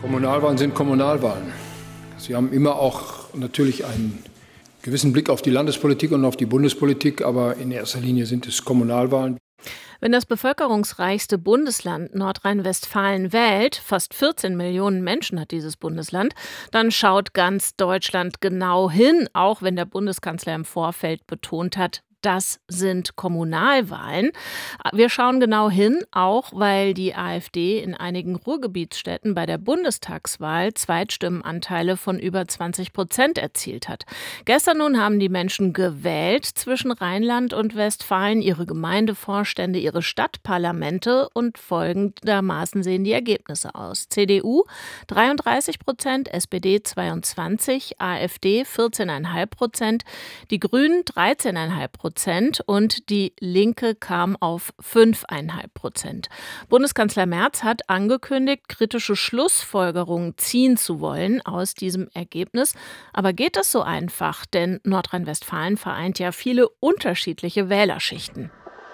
Kommunalwahlen sind Kommunalwahlen. Sie haben immer auch natürlich einen gewissen Blick auf die Landespolitik und auf die Bundespolitik, aber in erster Linie sind es Kommunalwahlen. Wenn das bevölkerungsreichste Bundesland Nordrhein-Westfalen wählt, fast 14 Millionen Menschen hat dieses Bundesland, dann schaut ganz Deutschland genau hin, auch wenn der Bundeskanzler im Vorfeld betont hat, das sind Kommunalwahlen. Wir schauen genau hin, auch weil die AfD in einigen Ruhrgebietsstädten bei der Bundestagswahl Zweitstimmenanteile von über 20% erzielt hat. Gestern nun haben die Menschen gewählt zwischen Rheinland und Westfalen, ihre Gemeindevorstände, ihre Stadtparlamente und folgendermaßen sehen die Ergebnisse aus. CDU 33%, SPD 22%, AfD 14,5%, die Grünen 13,5% und die Linke kam auf 5,5%. Bundeskanzler Merz hat angekündigt, kritische Schlussfolgerungen ziehen zu wollen aus diesem Ergebnis. Aber geht das so einfach? Denn Nordrhein-Westfalen vereint ja viele unterschiedliche Wählerschichten.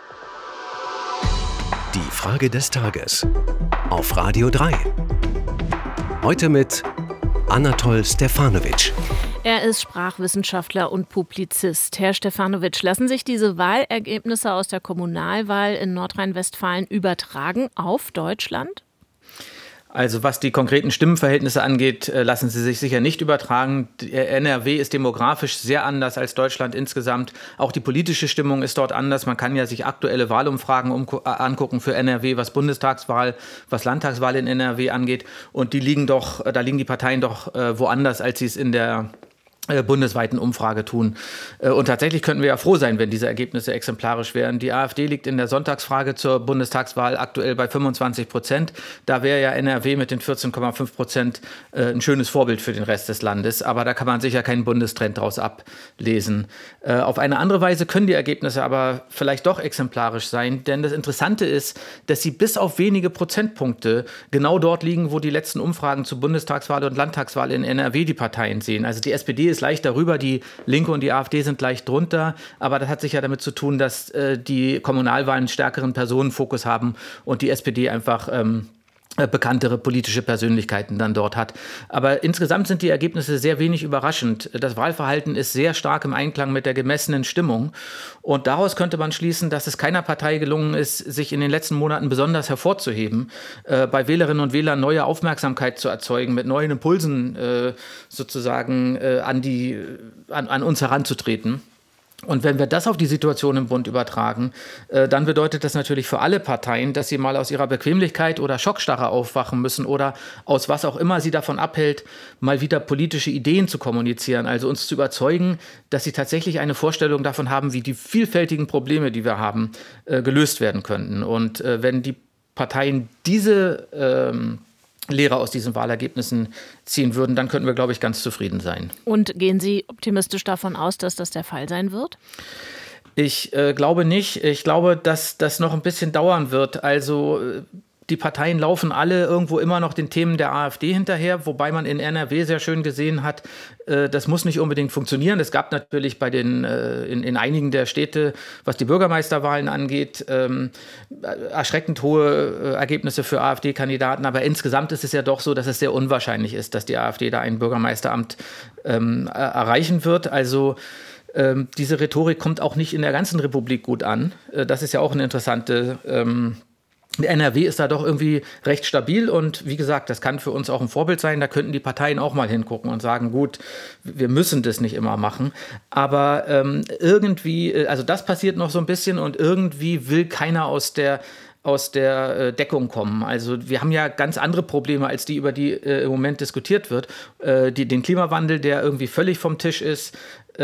Die Frage des Tages auf Radio 3. Heute mit Anatol Stefanovic. Er ist Sprachwissenschaftler und Publizist. Herr Stefanovic, lassen sich diese Wahlergebnisse aus der Kommunalwahl in Nordrhein-Westfalen übertragen auf Deutschland? Also was die konkreten Stimmenverhältnisse angeht, lassen sie sich sicher nicht übertragen. NRW ist demografisch sehr anders als Deutschland insgesamt. Auch die politische Stimmung ist dort anders. Man kann ja sich aktuelle Wahlumfragen angucken für NRW, was Bundestagswahl, was Landtagswahl in NRW angeht. Und da liegen die Parteien doch woanders, als sie es in der bundesweiten Umfrage tun. Und tatsächlich könnten wir ja froh sein, wenn diese Ergebnisse exemplarisch wären. Die AfD liegt in der Sonntagsfrage zur Bundestagswahl aktuell bei 25%. Da wäre ja NRW mit den 14,5% ein schönes Vorbild für den Rest des Landes. Aber da kann man sicher keinen Bundestrend daraus ablesen. Auf eine andere Weise können die Ergebnisse aber vielleicht doch exemplarisch sein. Denn das Interessante ist, dass sie bis auf wenige Prozentpunkte genau dort liegen, wo die letzten Umfragen zur Bundestagswahl und Landtagswahl in NRW die Parteien sehen. Also die SPD ist leicht darüber, die Linke und die AfD sind leicht drunter, aber das hat sicher damit zu tun, dass die Kommunalwahlen einen stärkeren Personenfokus haben und die SPD einfach bekanntere politische Persönlichkeiten dann dort hat. Aber insgesamt sind die Ergebnisse sehr wenig überraschend. Das Wahlverhalten ist sehr stark im Einklang mit der gemessenen Stimmung. Und daraus könnte man schließen, dass es keiner Partei gelungen ist, sich in den letzten Monaten besonders hervorzuheben, bei Wählerinnen und Wählern neue Aufmerksamkeit zu erzeugen, mit neuen Impulsen sozusagen an uns heranzutreten. Und wenn wir das auf die Situation im Bund übertragen, dann bedeutet das natürlich für alle Parteien, dass sie mal aus ihrer Bequemlichkeit oder Schockstarre aufwachen müssen oder aus was auch immer sie davon abhält, mal wieder politische Ideen zu kommunizieren, also uns zu überzeugen, dass sie tatsächlich eine Vorstellung davon haben, wie die vielfältigen Probleme, die wir haben, gelöst werden könnten. Und wenn die Parteien diese Lehre aus diesen Wahlergebnissen ziehen würden, dann könnten wir, glaube ich, ganz zufrieden sein. Und gehen Sie optimistisch davon aus, dass das der Fall sein wird? Ich glaube nicht. Ich glaube, dass das noch ein bisschen dauern wird. Also die Parteien laufen alle irgendwo immer noch den Themen der AfD hinterher, wobei man in NRW sehr schön gesehen hat, das muss nicht unbedingt funktionieren. Es gab natürlich in einigen der Städte, was die Bürgermeisterwahlen angeht, erschreckend hohe Ergebnisse für AfD-Kandidaten. Aber insgesamt ist es ja doch so, dass es sehr unwahrscheinlich ist, dass die AfD da ein Bürgermeisteramt erreichen wird. Also diese Rhetorik kommt auch nicht in der ganzen Republik gut an. Das ist ja auch eine interessante NRW ist da doch irgendwie recht stabil und wie gesagt, das kann für uns auch ein Vorbild sein. Da könnten die Parteien auch mal hingucken und sagen, gut, wir müssen das nicht immer machen. Aber irgendwie, also das passiert noch so ein bisschen und irgendwie will keiner aus der Deckung kommen. Also wir haben ja ganz andere Probleme, als die, über die im Moment diskutiert wird. Den Klimawandel, der irgendwie völlig vom Tisch ist,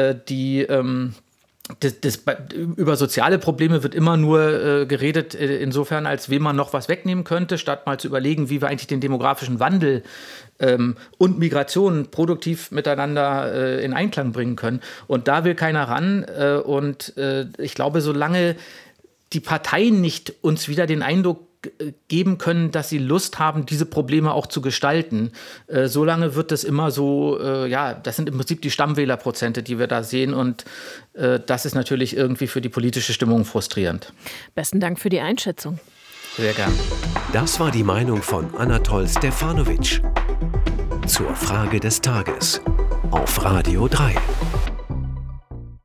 über soziale Probleme wird immer nur geredet, insofern, als wem man noch was wegnehmen könnte, statt mal zu überlegen, wie wir eigentlich den demografischen Wandel und Migration produktiv miteinander in Einklang bringen können. Und da will keiner ran. Und ich glaube, solange die Parteien nicht uns wieder den Eindruck geben können, dass sie Lust haben, diese Probleme auch zu gestalten. Solange wird das immer so, das sind im Prinzip die Stammwählerprozente, die wir da sehen und das ist natürlich irgendwie für die politische Stimmung frustrierend. Besten Dank für die Einschätzung. Sehr gern. Das war die Meinung von Anatol Stefanovic zur Frage des Tages auf Radio 3.